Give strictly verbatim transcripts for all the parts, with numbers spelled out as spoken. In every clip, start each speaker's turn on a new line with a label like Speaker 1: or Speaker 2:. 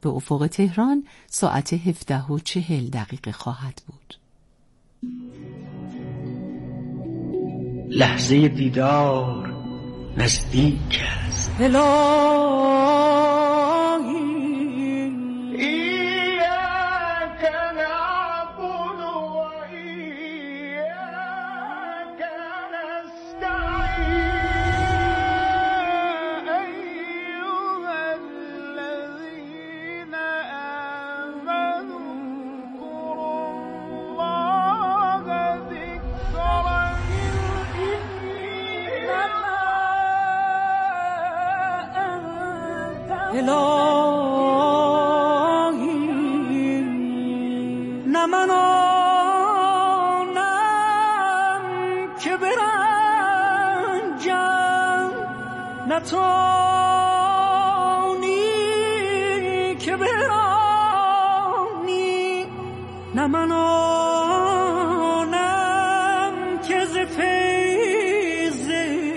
Speaker 1: به افق تهران ساعت هفده و چهل دقیقه خواهد بود.
Speaker 2: لحظه دیدار نزدیک است.
Speaker 3: الهی نه من آنم که برنجم، نه توانی که برانی، نه من آنم که ز فیض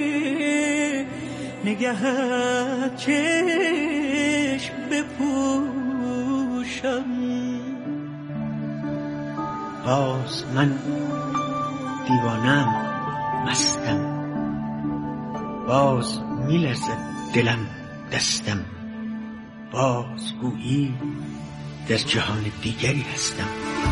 Speaker 3: نگهت چشم بپوشم.
Speaker 2: باز من دیوانم، مستم، باز میلرزد دلم دستم، باز گویی در جهان دیگری هستم.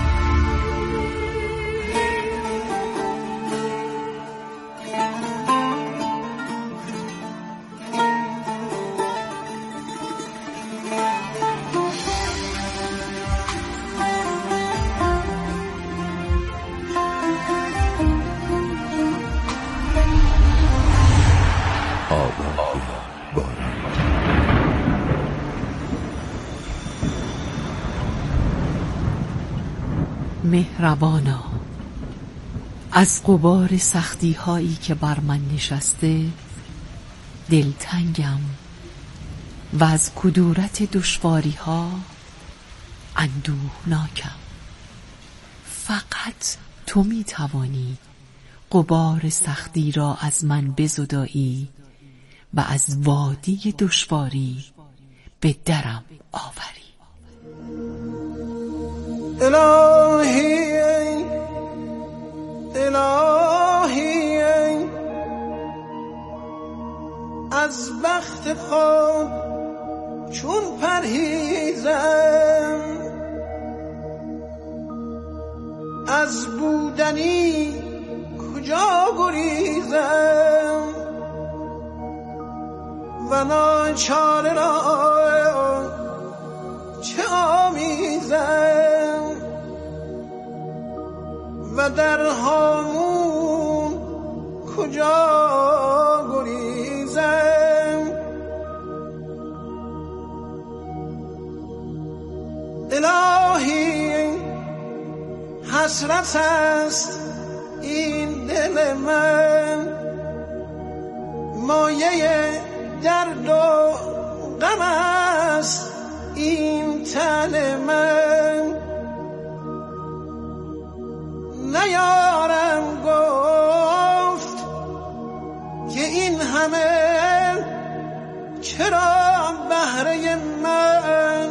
Speaker 1: مهربانا، از غبار سختی هایی که بر من نشسته دلتنگم و از کدورت دشواری ها اندوهناکم. فقط تو می توانی غبار سختی را از من بزدایی و از وادی دشواری به درم آوری.
Speaker 3: الهی الهی از بخت خود چون پرهیزم، از بودنی کجا گریزم و ناچاره را چه آمیزم و در هامون کجا گریزم. الهی حسرت است این دل من، مایه درد و غم است این تن من. نیارم گفت که این همه چرا بهره من.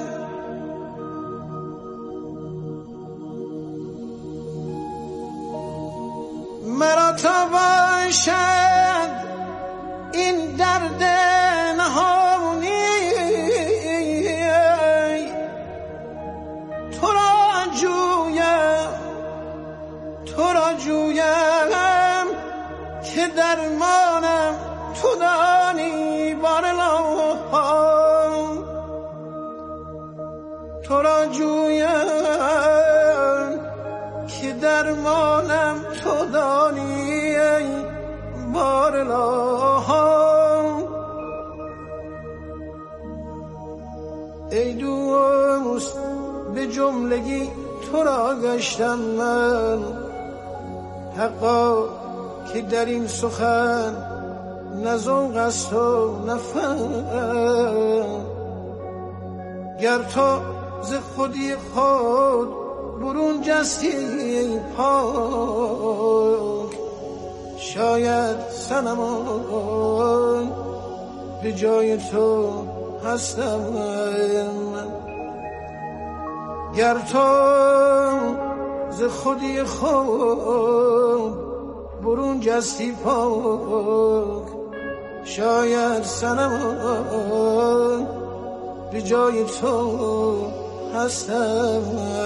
Speaker 3: مرا تا باشد این درد نهانی، تو را جویم تو را جویم که درمانم تو دانی. بارالله تو را جویم که درمانم تو دانی. بارالله ای دوست به جملگی تو را گشتم من، حقا که در این سخن نه ذوق است و نه فهم. گر تو ز خودی خود برون جستی پاک، شاید صنمان به جای تو هستم من. گر تو ز خودی خود برون جستی پاک، شاید صنم به جای تو هستم.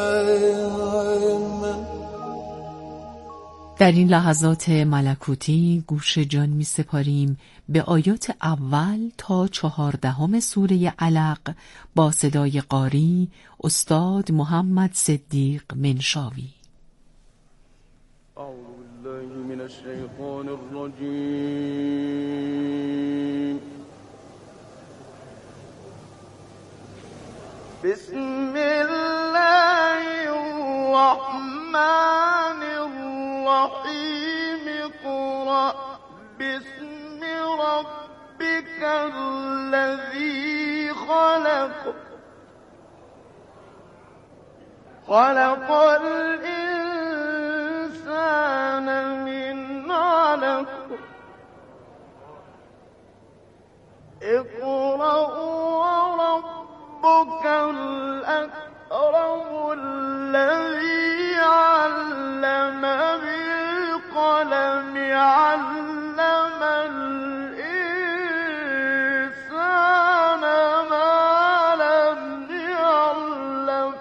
Speaker 1: در این لحظات ملکوتی گوش جان می سپاریم به آیات اول تا چهاردهم سوره علق با صدای قاری استاد محمد صدیق منشاوی.
Speaker 4: اعوذ بالله من الشیطان الرجیم. بسم الله الرحمن الرحیم. اقرأ باسم ربك الذی خلق، خلق الانسان من علق. اقرأ وربك الأكرم الذي علم بالقلم، علم الإنسان ما لم يعلم.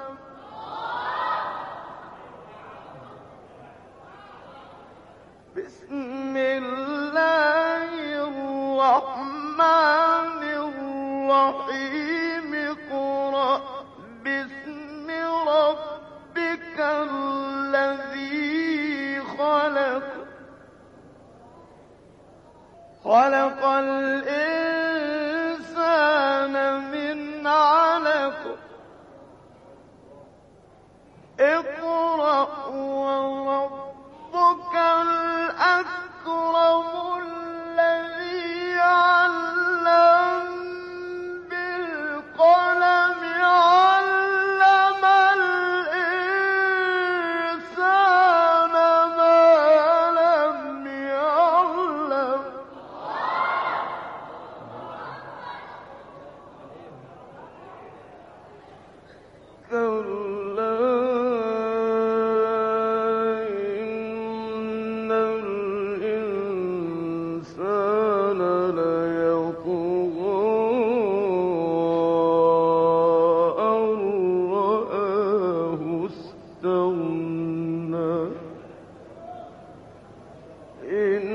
Speaker 4: بسم الله الرحمن الرحيم. اقرأ باسم ربك الذي خلق، خلق الإنسان من علق. اقرأ وربك الأكرم الذي علم بالقلم، علم الإنسان ما لم يعلم. كلا إن الإنسان ليطغى أن رآه استغنى. إن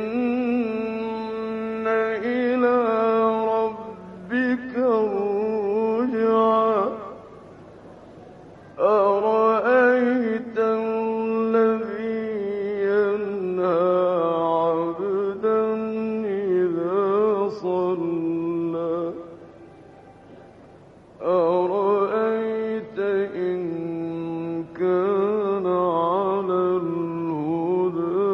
Speaker 4: إلى ربك الرجعى. أرأيت الذي ينهى عبدا إذا صلى. أرأيت إن كان على الهدى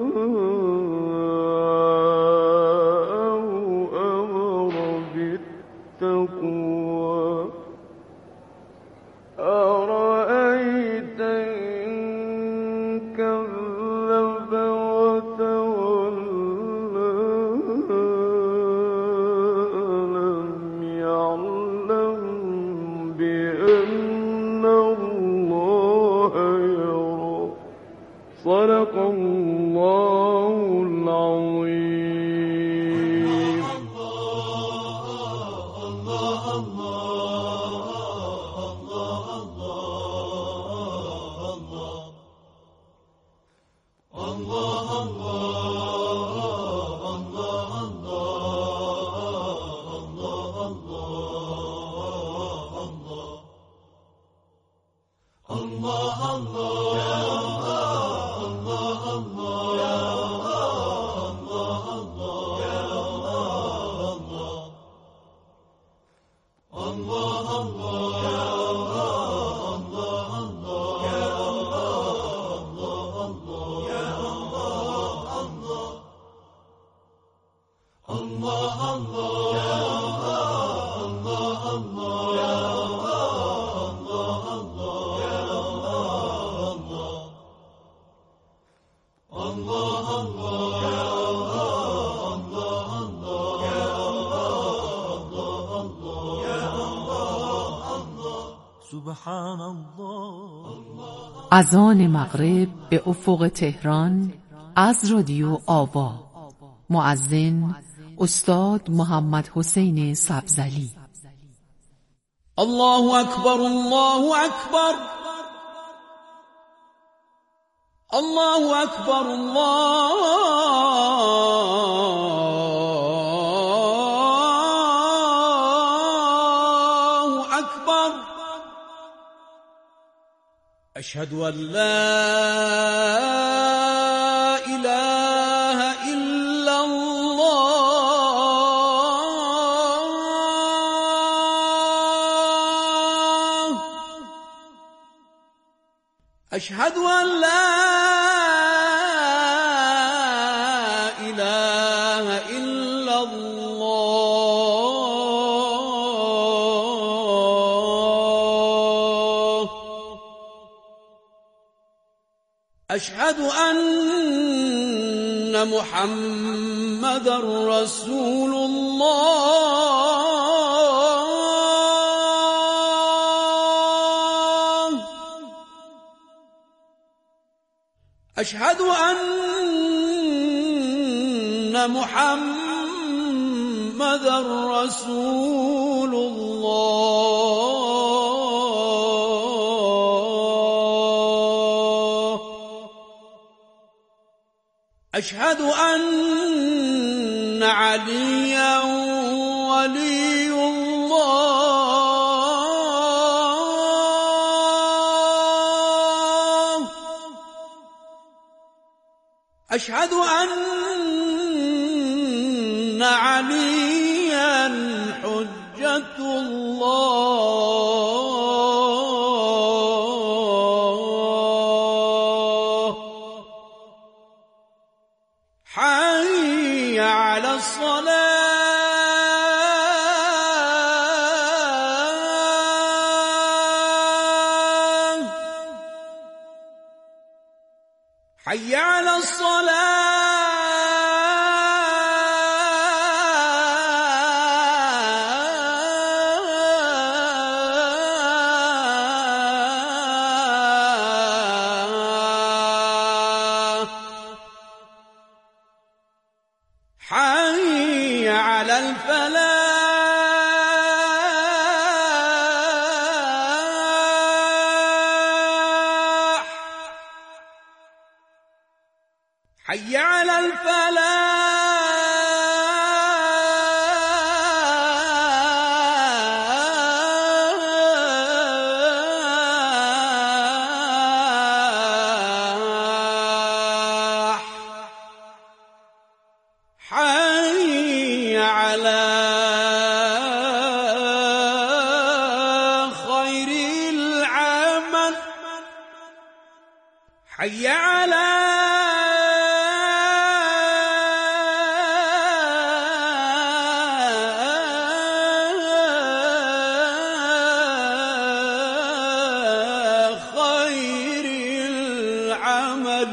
Speaker 4: أو أمر بالتقوى. أرأيت إن كذب وتولى. ألم يعلم بأن الله يرى. صدق الله العظيم.
Speaker 5: سبحان الله.
Speaker 1: اذان مغرب به افق تهران از رادیو آوا. مؤذن استاد محمد حسین سبزلی.
Speaker 6: الله اکبر، الله اکبر، الله اکبر، الله اکبر. اشهد ان لا اله الا الله. اشهد ان لا اله الا الله. اشهد ان محمد رسول الله. اشهد ان محمد رسول الله. اشهد ان عليا ولي الله. اشهد ان عليا حجة الله. حي على الصلاة، حي على الصلاة، حي على الفلاح، حي على الفلاح، حي على خير العمل، حي على خير العمل.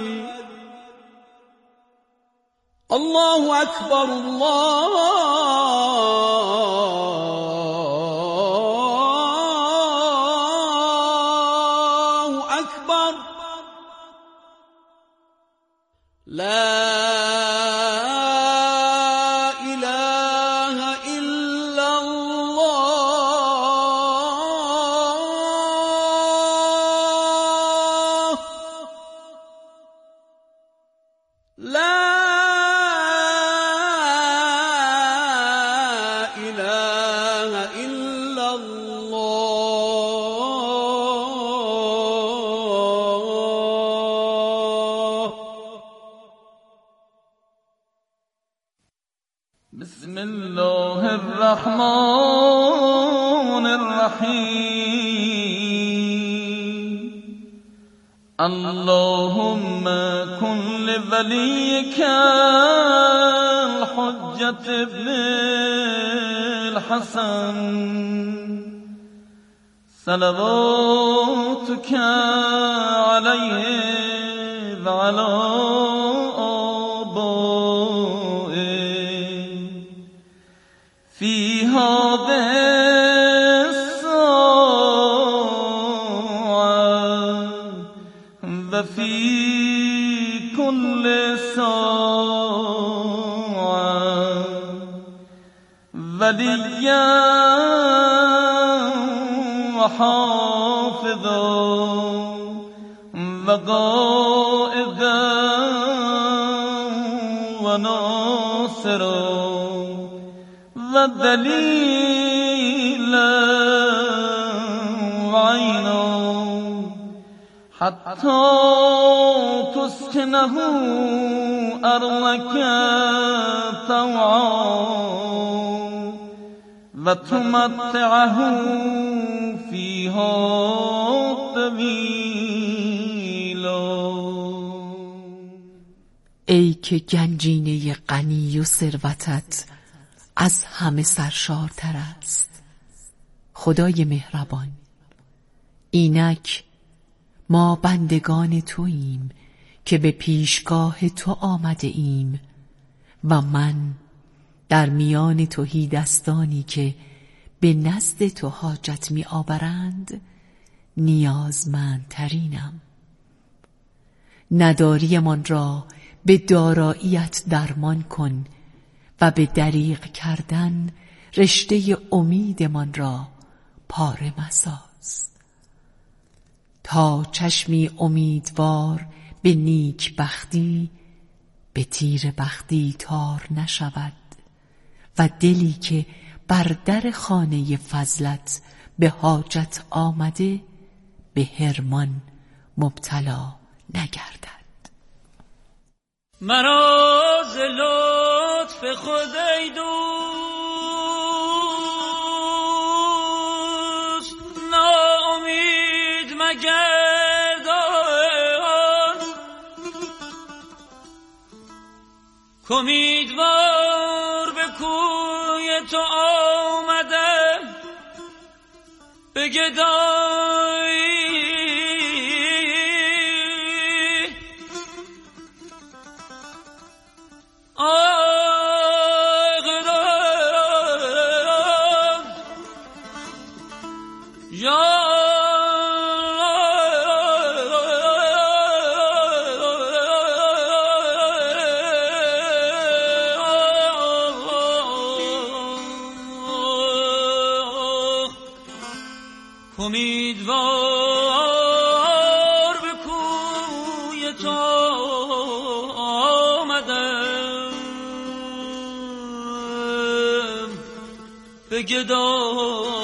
Speaker 6: الله أكبر، الله أكبر. لا إله إلا الله. لا إله إلا الله.
Speaker 5: بسم الله الرحمن الرحيم. اللهم كن لوليك الحجة ابن الحسن صلواتك عليه وعلى آبائه في هذه الساعة وفي كل ساعة وليا وحافظا وقائدا وناصرا ودليلا وعينا حتى تسكنه أرضك طوعا وتمتعه فيها طويلا.
Speaker 1: ای که گنجینه غنی و ثروتت از همه سرشارتر است، خدای مهربان، اینک ما بندگان توییم که به پیشگاه تو آمده ایم و من در میان تهیدستانی که به نزد تو حاجت می آورند نیازمندترینم. نداریمان را به داراییت درمان کن و به دریغ کردن رشته امیدمان را پاره مساز، تا چشمی امیدوار به نیک بختی به تیر بختی تار نشود و دلی که بر در خانه فضلت به حاجت آمده به حرمان مبتلا نگردد.
Speaker 6: مرا ز لطف خود ای دوست ناامید مگردان، کامیدوار به کوی تو آمده به گدایی امیدوار به کوی تو آمدم به گدایی.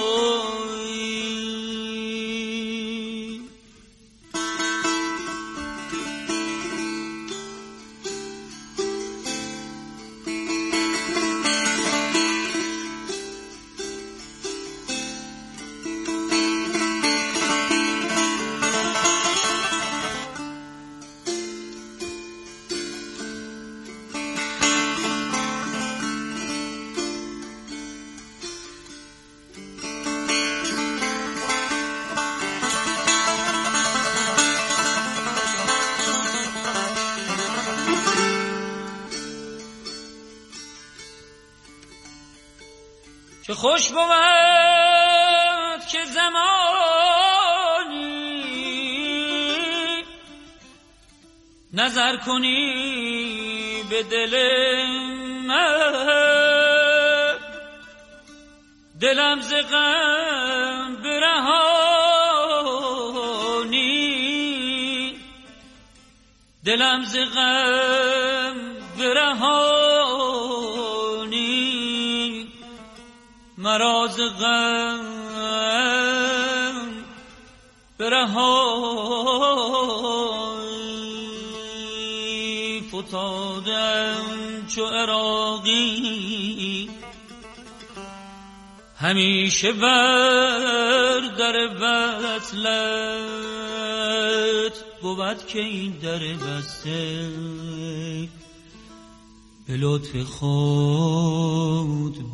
Speaker 6: که خوش بود که زمانی نظر کنی به دل من، دلم ز غم برهانی، دلم ز غم برهانی، مرا ز غم برهانی، فتادم چو عراقی همیشه بر در وصلت، بود که این در بسته به لطف خود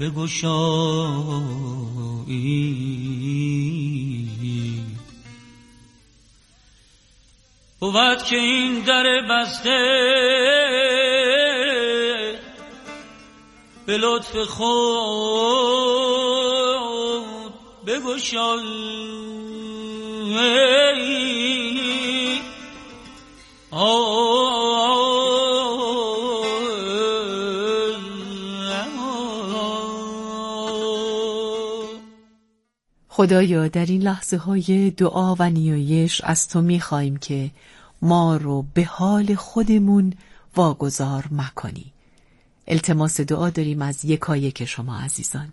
Speaker 6: بگشایی، بود که این در بسته به لطف خود بگشایی.
Speaker 1: خدایا در این لحظه های دعا و نیایش از تو می خواهیم که ما رو به حال خودمون واگذار مکنی. التماس دعا داریم از یکایک شما عزیزان.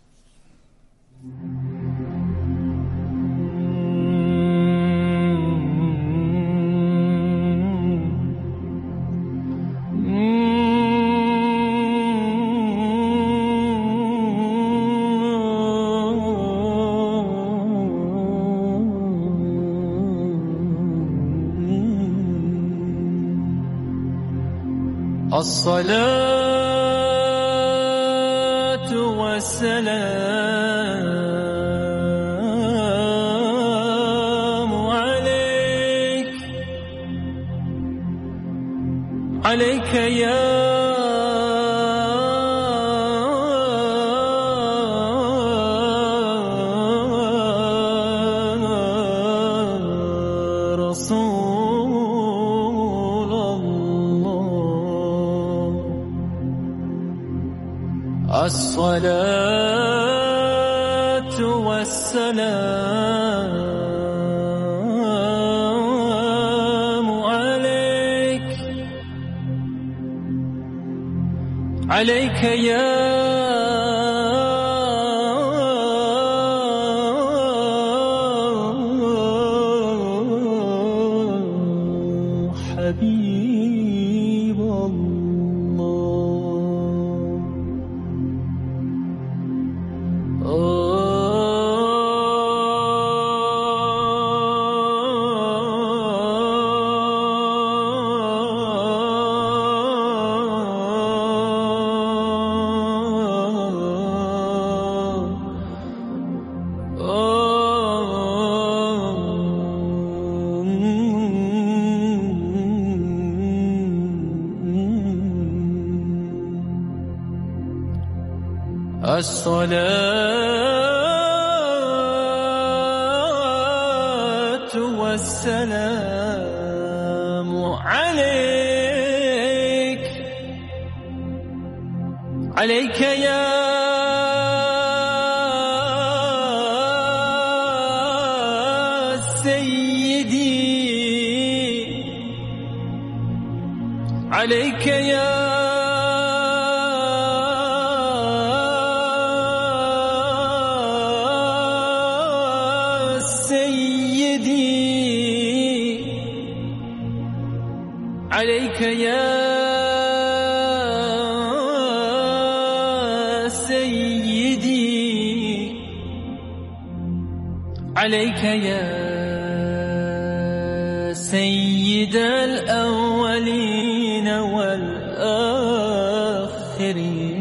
Speaker 5: الصلاة والسلام عليك عليك يا الصلاة والسلام عليك عليك يا حبيب الصلاة والسلام عليك عليك يا سيدي عليك يا عليك يا سيدي عليك يا سيد الأولين والآخرين.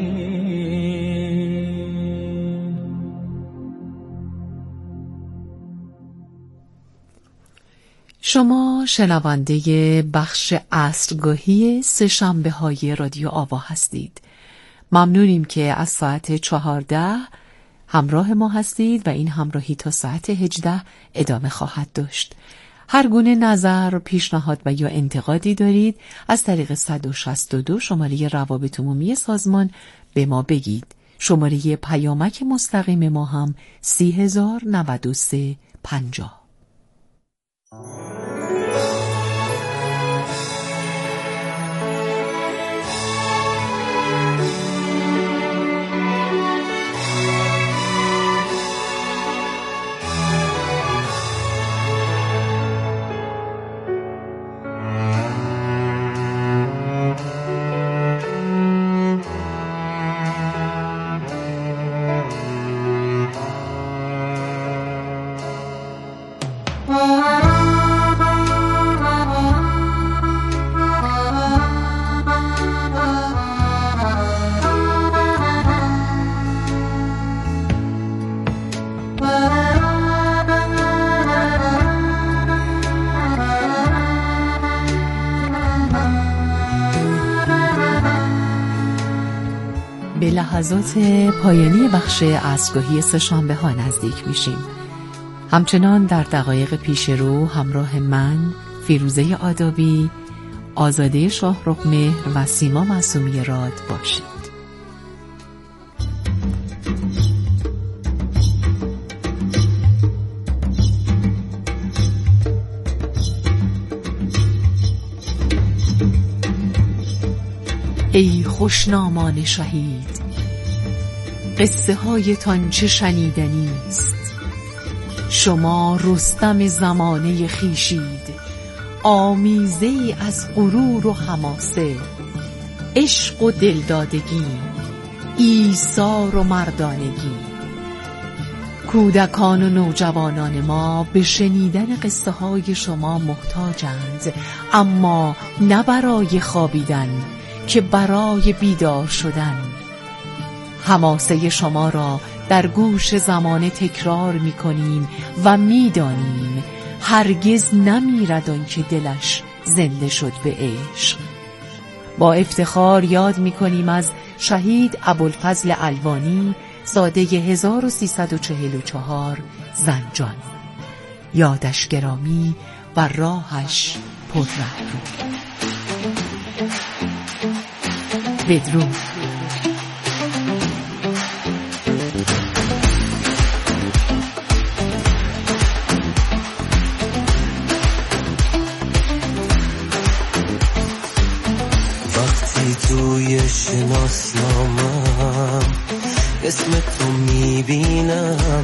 Speaker 1: شما شنونده بخش عصرگاهی سه شنبه های رادیو آوا هستید. ممنونیم که از ساعت چهارده همراه ما هستید و این همراهی تا ساعت هجده ادامه خواهد داشت. هر گونه نظر، پیشنهاد و یا انتقادی دارید از طریق صد و شصت و دو شماره روابط عمومی سازمان به ما بگید. شماره پیامک مستقیم ما هم سی هزار نود و سه پنجاه. به لحظات پایانی بخش عصرگاهی سه شنبه ها نزدیک میشیم. همچنان در دقایق پیش رو همراه من، فیروزه آدابی، آزاده شاهرخ مهر و سیما معصومی راد باشید. ای خوشنامان شهید، قصه هایتان چه شنیدنی است. شما رستم زمانه خویشید، آمیزه ای از غرور و حماسه، عشق و دلدادگی، ایثار و مردانگی. کودکان و نوجوانان ما به شنیدن قصه های شما محتاجند، اما نه برای خوابیدن که برای بیدار شدن. حماسه شما را در گوش زمانه تکرار می کنیم و می دانیم هرگز نمیرد آن که دلش زنده شد به عشق. با افتخار یاد می کنیم از شهید ابوالفضل الوانی، ساده هزار و سیصد و چهل و چهار، زنجان. یادش گرامی و راهش پر رهرو. بدرود.
Speaker 7: وقتی توی شناسنامم اسم تو میبینم،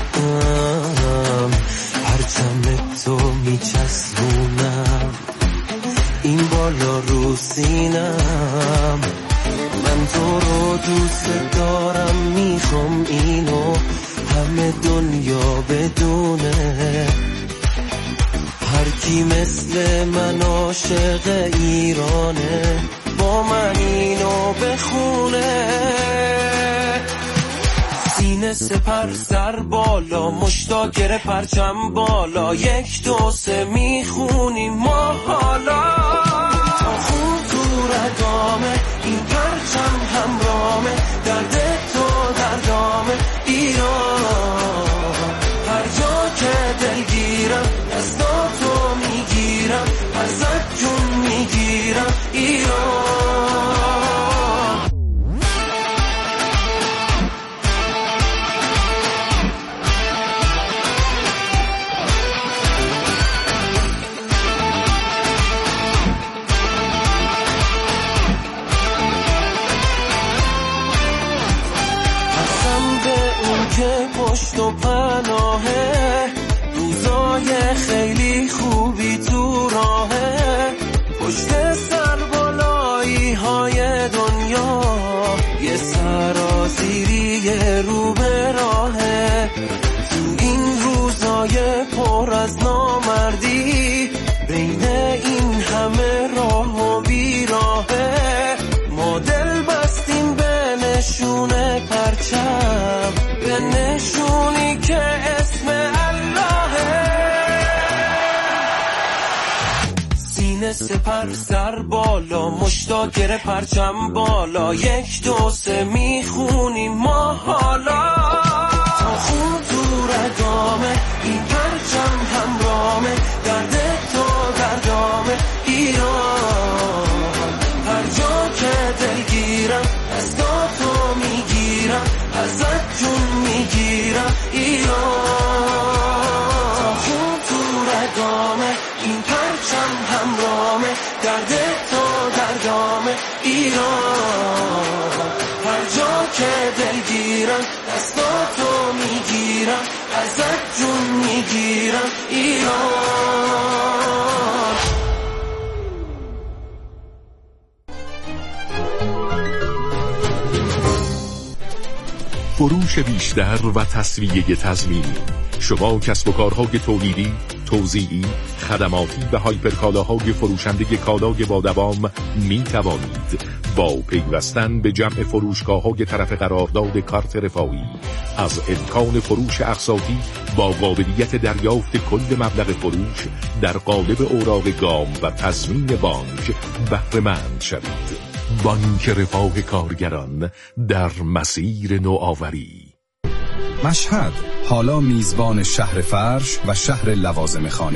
Speaker 7: پرچم تو میچسبونم این بالا رو سینم. من تو رو دوست دارم، میخوام اینو همه دنیا بدونه. هر کی مثل من عاشق ایرانه، با من اینو بخونه. سینه سپر سر بالا، مشتاق گره پرچم بالا، یک دو سه میخونیم ما حالا. تا خون تو رگامه این پرچم همرامه، درد تو دردامه ایران. هر جا که دل گیرم دستاتو میگیرم، ازت جون میگیرم ایران. پشت و پناهه، روزای خیلی خوبی تو راهه. پشت سر بالایی های دنیا، یه سرازیری رو به راهه. تو این روزای پر از نامردی، بین این همه راه و بیراهه. ما دل بستیم به نشون پرچم، به نشونی که اسم اللهه. سینه سپر سر بالا، مشتاق گره پرچم بالا، یک دو سه میخونیم ما حالا. تا خون تو رگامه این پرچم همرامه، درد تو دردامه ایران. هر جا که دل گیرم دستاتو میگیرم، ازت جون میگیرم ایران. تا خون تو رگامه این پرچم همرامه، درد تو دردامه ایران. هر جا که دل گیرم دستاتو میگیرم، ازت جون میگیرم ایران.
Speaker 8: فروش بیشتر و تسویه تضمینی. شما کسب و کارهای تولیدی، توزیعی، خدماتی و هایپرکالاهای فروشنده کالای با دوام می توانید با پیوستن به جمع فروشگاه‌های طرف قرارداد کارت رفاهی از امکان فروش اقساطی با قابلیت دریافت کل مبلغ فروش در قالب اوراق گام و تضمین بانک بهره مند شوید. بانک رفاه کارگران در مسیر نوآوری.
Speaker 9: مشهد حالا میزبان شهر فرش و شهر لوازم خانه